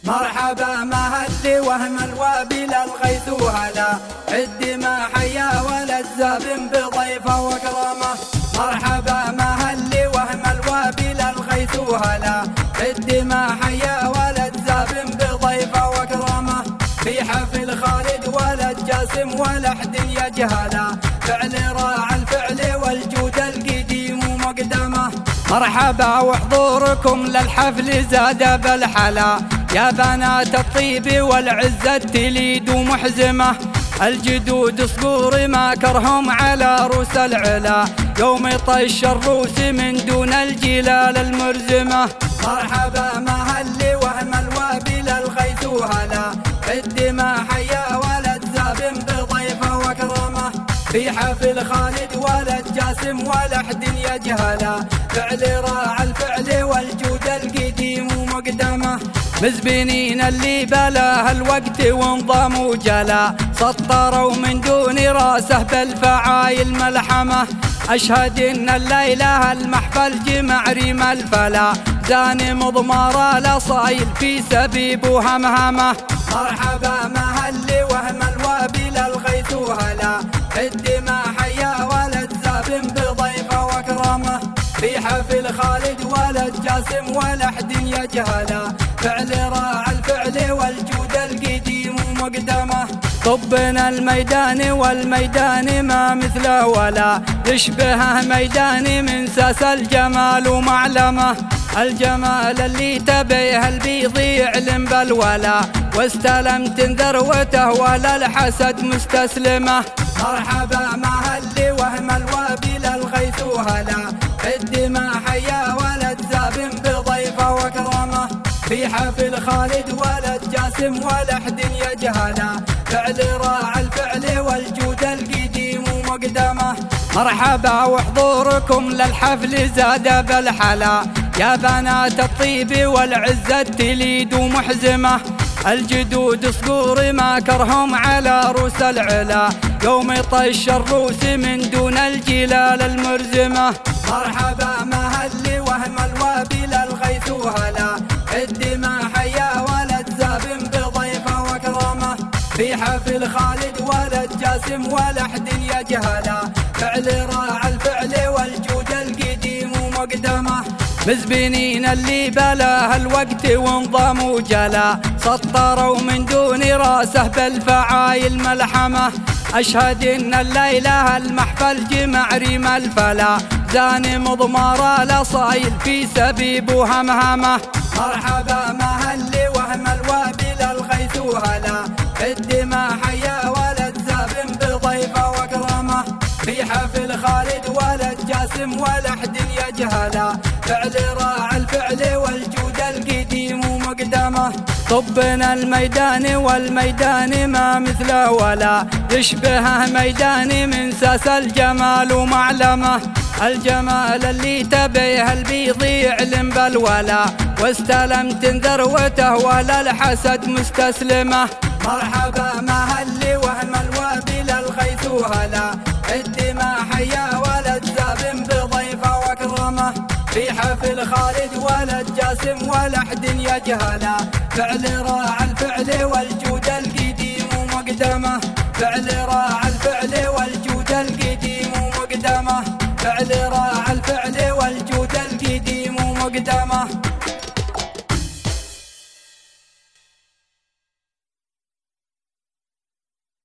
مرحبا مهلي وهم الوابل الغيث هلا الدماء حيا ولد زاب بضيفه وكرامه. مرحبا مهلي وهم الوابل الغيث هلا الدماء حيا ولد زاب بضيفه وكرامه. في حفل خالد ولد جاسم ولحد يجهلا فعل راعى الفعل والجود القديم مقدمه. مرحبا وحضوركم للحفل زاد بالحلا يا بنات الطيب والعزة تليد محزمة. الجدود صقور ما كرهم على روس العلا يوم يطش الروس من دون الجلال المرزمة. مرحبا مهلي وهم الوابل الغيث هلا الدماء حيا ولد زاب بضيفه وكرامه. في حفل خالد ولد جاسم ولحد يجهلا فعل راعى الفعل والجود القديم مقدمه. مزبنين اللي بلاه الوقت وانضموا جلا سطروا من دون راسه بالفعايل ملحمه. أشهد إن الليلة المحفل جمع ريم الفلا زاني مضمار الأصايل في سبيب وهمهمه. مرحبا مهلي وهم الوابل الغيث هلا الدماء حيا ولد زاب بضيفه وكرامه. في حفل خالد ولد جاسم ولحد يجهلا فعل راعى الفعل والجود القديم مقدمه. طبنا الميدان والميدان ما مثله ولا يشبهه ميدان من ساس الجمال ومعلمه. الجمال اللي تبيه البيض يعلم بالولا واستلمت ذروته ولا الحسد مستسلمه. مرحبا مهلي وهم الوابل الغيث هلا الدماء حيا ولد زاب بضيفه وكرامه. في حفل خالد ولد جاسم ولحد يجهلا فعل راعى الفعل والجود القديم مقدمه. مرحبا وحضوركم للحفل زاد بالحلا يا بنات الطيب والعزة تليد محزمة. الجدود صقور ما كرهم على روس العلا يوم يطش الروس من دون الجلال المرزمة. مرحبا مهلي وهم الوابل الغيث هلا الدماء حيا ولد زاب بضيفه وكرامه. في حفل خالد ولد جاسم ولحد يجهلا فعل راعى الفعل والجود القديم مقدمه. مزبنين اللي بلاه الوقت وانضموا جلا سطروا من دون راسه بالفعايل ملحمه. أشهد إن الليلة المحفل جمع ريم الفلا زاني مضمار الأصايل في سبيب وهمهمه. مرحبا مهلي وهم الوابل الغيث هلا الدماء حيا ولد زاب بضيفه وكرامه. في حفل خالد ولد جاسم ولحد يجهلا فعل راعى الفعل والجود القديم مقدمه. طبنا الميدان والميدان ما مثله ولا يشبهه ميدان من ساس الجمال ومعلمه. الجمال اللي تبيه البيض يعلم بالولا واستلمت ذروته ولا الحسد مستسلمه. مرحبا مهلي وهم الوابل الغيث هلا الدماء حيا ولد زاب بضيفه وكرامه. في حفل خالد ولد جاسم ولحد يجهلا فعل راعى الفعل والجود القديم مقدمه. فعل راعى